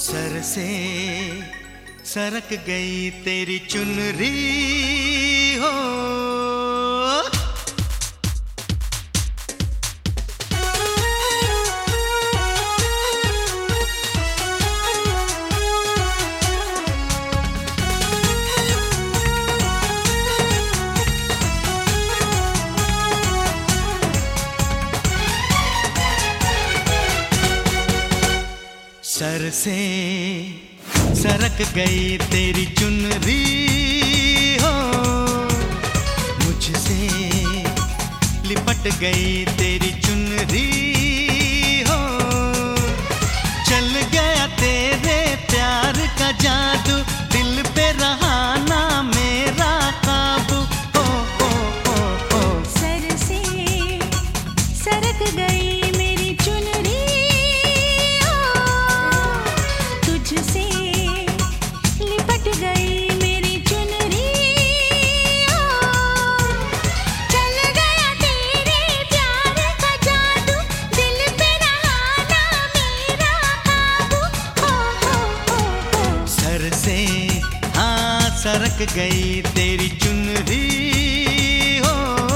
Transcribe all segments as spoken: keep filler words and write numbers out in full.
Sir से सरक गई तेरी चुनरी हो। सर से सरक गई तेरी चुनरी हो, मुझसे लिपट गई तेरी चुनरी हो। चल गया तेरे प्यार का जादू, दिल पे रहा ना मेरा काबू। हो हो हो हो सर से सरक गई मेरी चुनरी, तुझसे लिपट गई मेरी चुनरी। चल गया तेरे प्यार का जादू, दिल पे रहा ना मेरा काबू। हो हो हो हो सर से हाँ सरक गई तेरी चुनरी हो।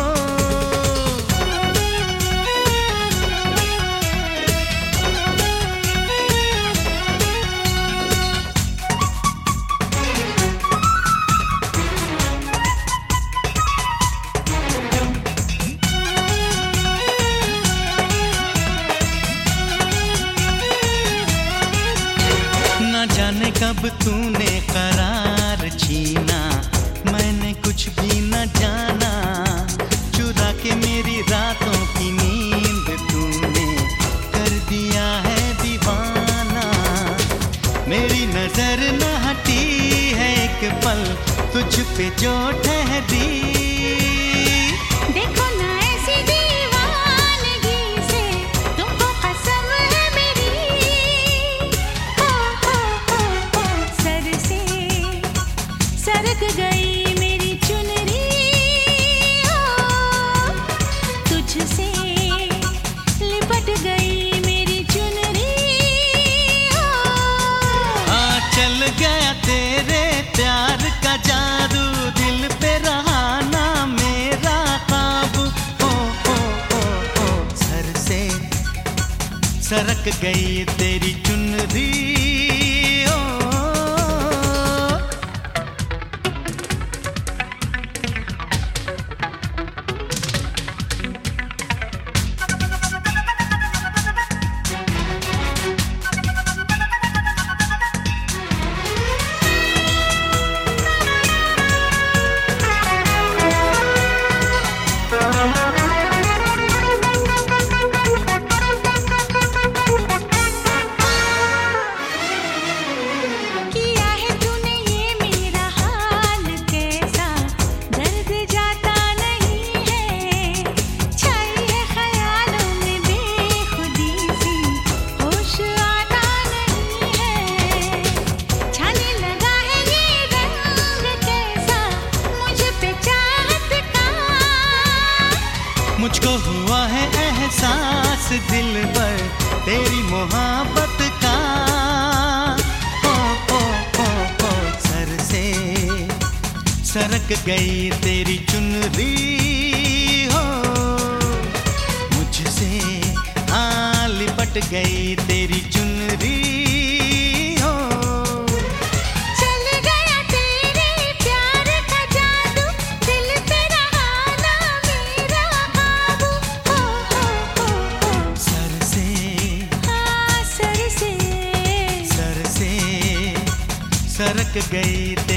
न जाने कब तूने करार छीना, मैंने कुछ भी न जाना। चुरा के मेरी रातों की नींद तूने कर दिया है दीवाना। मेरी नजर न हटी है एक पल तुझ पे जो ठहरी। देखो ना ऐसी दीवानगी से, तुमको कसम है मेरी। हो हो हो हो सर से सरक गई मेरी चुनरी, तुझसे लिपट गई मेरी चुनरी। हाँ चल गया तेरे प्यार का जादू, दिल पे रहा ना मेरा काबू। हो हो हो हो सर से सरक गई तेरी चुनरी हो। किया है तूने ये मेरा हाल कैसा, दर्द जाता नहीं है। छाई है ख्यालों में बेखुदी सी, होश आता नहीं है। छाने लगा है ये रंग कैसा, मुझ पे चाहत का। मुझको हुआ है एहसास दिल पर तेरी मोहब्बत का। हो हो हो हो सर से सरक गई तेरी चुनरी हो, मुझसे हाँ लिपट गई तेरी चुनरी हो। चल गया तेरे प्यार का जादू, दिल पे रहा ना मेरा काबू। हो हो हो हो सर से हाँ सर से सर से सरक गई तेरी